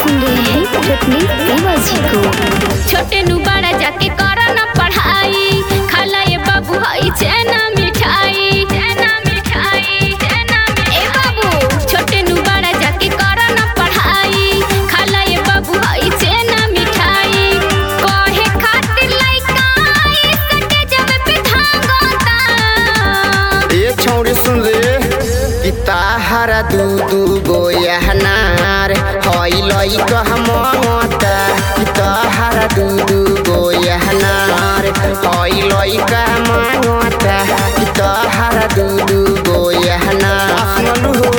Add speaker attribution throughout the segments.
Speaker 1: सुन रहे हैं रत्नी देवासी को। छोटे नु बड़ा जाके करो ना पढ़ाई, खाला ये बाबू हई चेना मिठाई, चेना मिठाई, चेना मिठाई। ए बाबू छोटे नु बड़ा जाके करो ना पढ़ाई, खाला ये बाबू हई चेना मिठाई। कोहे खातिर लइका इसके जब पे धांगोता।
Speaker 2: ये छौड़ी सुन रे कि ताहारा दूधू गोयहनार हई लइका हमता कि ताहारा दूधू गोयहनार हई लइका मांगता कि ताहारा दूधू गोयहनार सुनलु हो।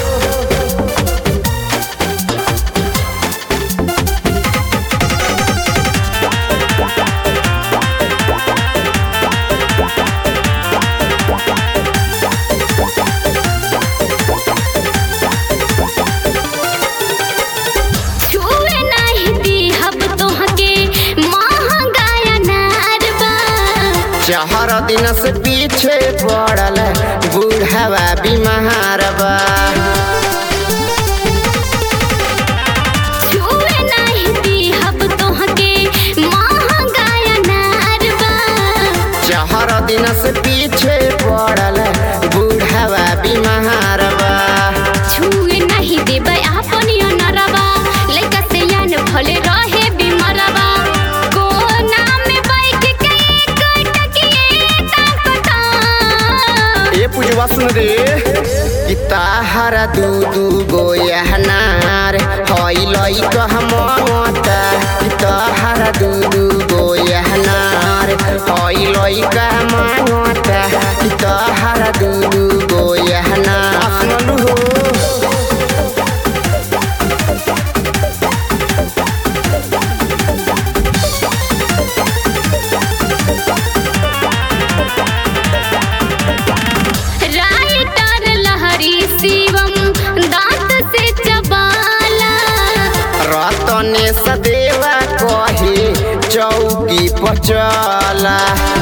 Speaker 2: चार दिन से पीछे पड़ल बूढ़ावा बीमार बा,
Speaker 1: छुए नहीं दीहब तोहके महंगाया नार बा।
Speaker 2: चार दिन से पीछे पड़ल बूढ़ावा बीमार बा,
Speaker 1: छुए नहीं देबै आपन नरवा लइका से यान भले रहे बीमारवा। कोना में बैठ के एक टकिए ताकता।
Speaker 2: ए पूजवा सुन रे कि ताहारा दूधू गोयहनार हई लइका हमता कि ताहारा दूधू गोयहनार हई लइका मांगता कि ताहारा दूधू गोयहनार सुनलु हो। रतने सदेवा कहे चौकी पचला,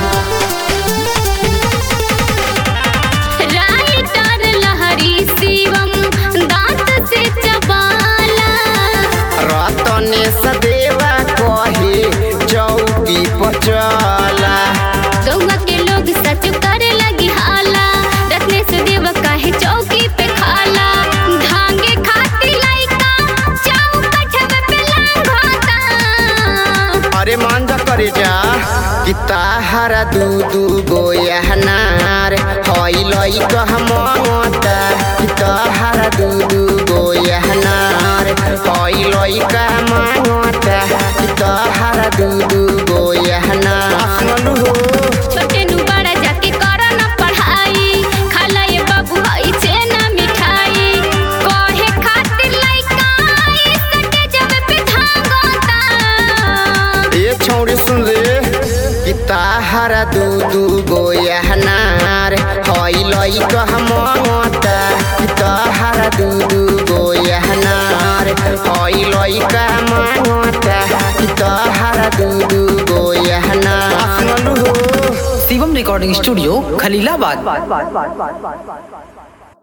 Speaker 1: राइटर लहरी शिवम दांत से चबाला।
Speaker 2: रतने सदेवा कहे चौकी पचला,
Speaker 1: गौवा के लोग सच करे लगी हाला, रत्ने से देवा काहे चौकी पे खाला। धांगे खाती लइका चौकठ पे लांघता।
Speaker 2: अरे मान जा करे जा कि ताहारा दूधू गोयहनार हई लइका हमता कि ताहारा दूधू गोयहनार हई लइका मांगता कि ताहारा दूधू गोयहनार सुनलु हो।
Speaker 1: छोटे नु बड़ा जाके करो ना पढ़ाई, खाला ये बाबू हई चेना मिठाई। कोहे खातिर लइका इसके जब पे धांगोता।
Speaker 2: ये छौड़ी सुन रे कि ताहारा दूधू गोयहनार हई लइका हमता कि ताहारा दूधू गोयहनार हई लइका मांगता कि ताहारा दूधू गोयहनार सुनलु हो।
Speaker 3: Shivam recording studio Khalilabad.